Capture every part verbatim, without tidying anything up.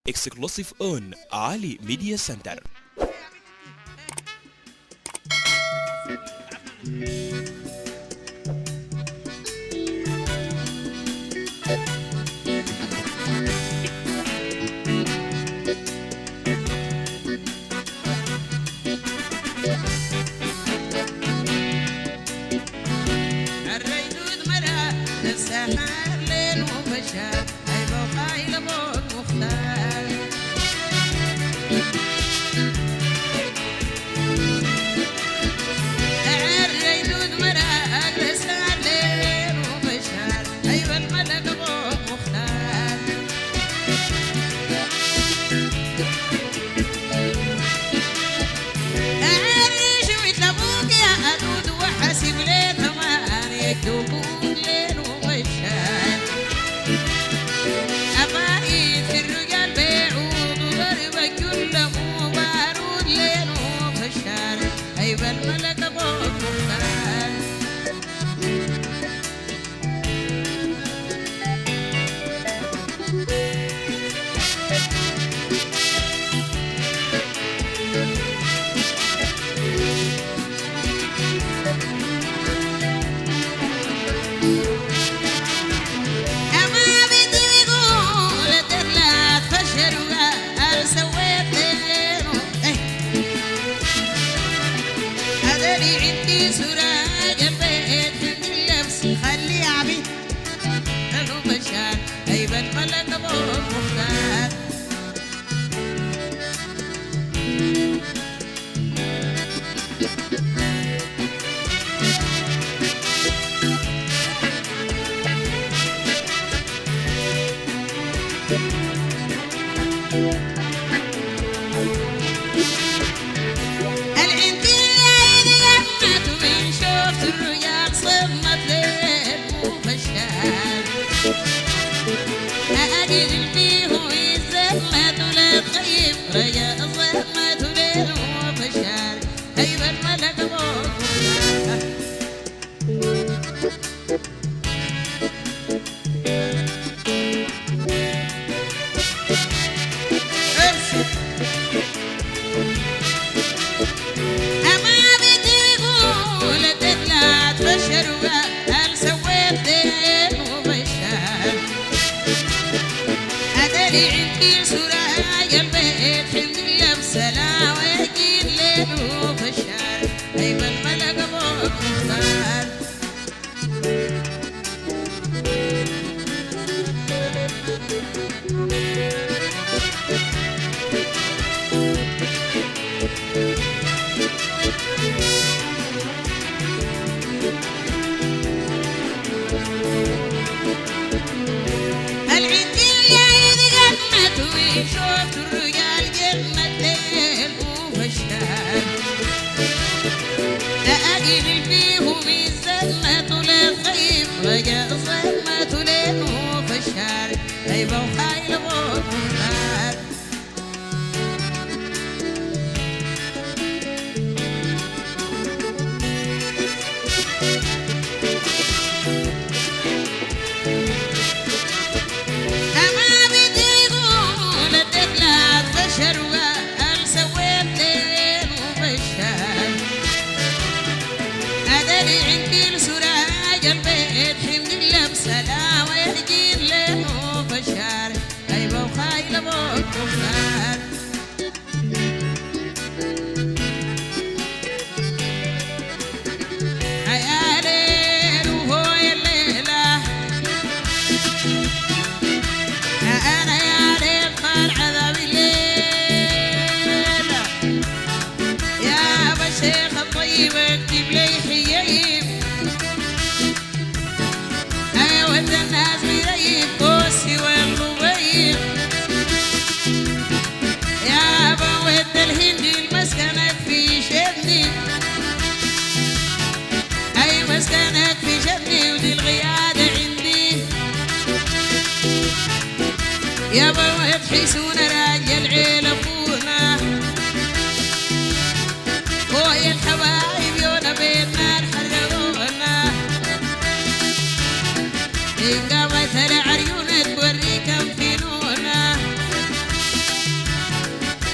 exclusive on Ali Media Center.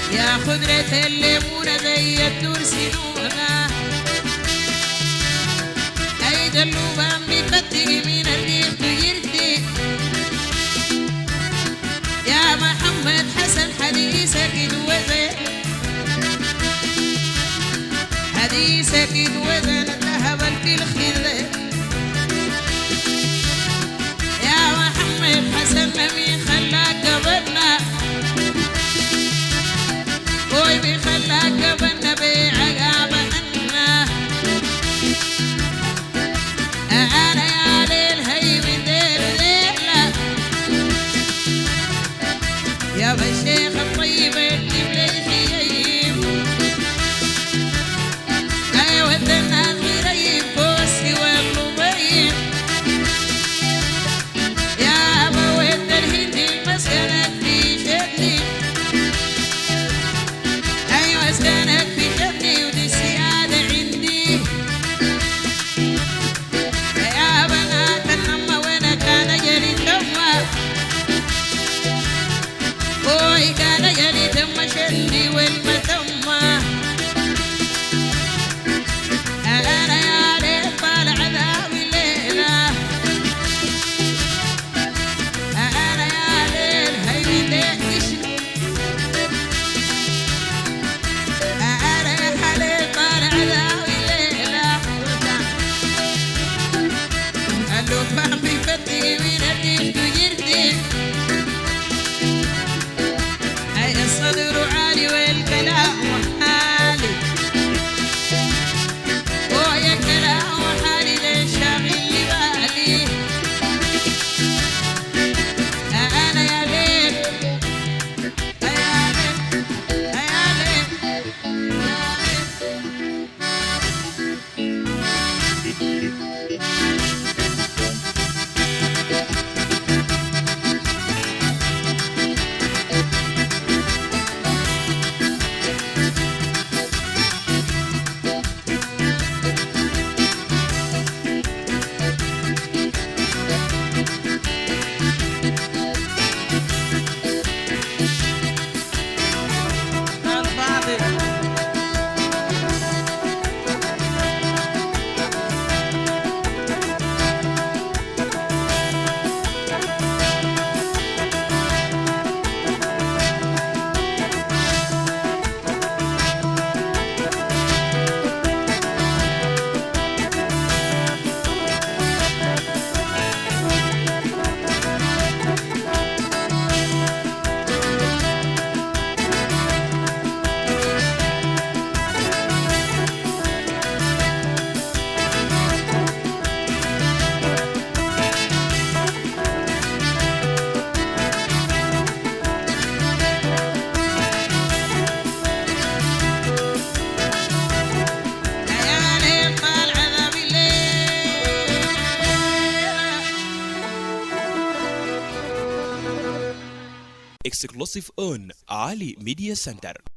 يا خضرة الليمونة زي الدور سنونة أي دلوبة بفتق من الريف تجرتي يا محمد حسن حديثك وزن حديثك وزن ذهب في الخذ يا محمد حسن مين خلاك قبلنا وي بخلاك قبلنا بعقابنا أنا يا ليل هي من دير ليلة يا بالشيخ الطيب اللي بليل أيوة الناس غريب كوسي والمبين يا بود الهند مسكنك في شدي أيوة مسكنك في شدي ودي السيادة عندي يا بنات النمى وين كان جري تمى وي كان جري تمى شدي والمتمى أنا يا ليل بالعذاب الليلة أنا يا ليل هي بديش أنا يا ليل بالعذاب الليلة قالوا فهم بفتي من الريش تجرتي أي الصدر عالي والكلام حالي ويا كلام حالي ليش شاغل بالي أنا يا ليل يا ليل يا ليل الفاضل يا ليل طال عذاب الليل Exclusive on Ali Media Center.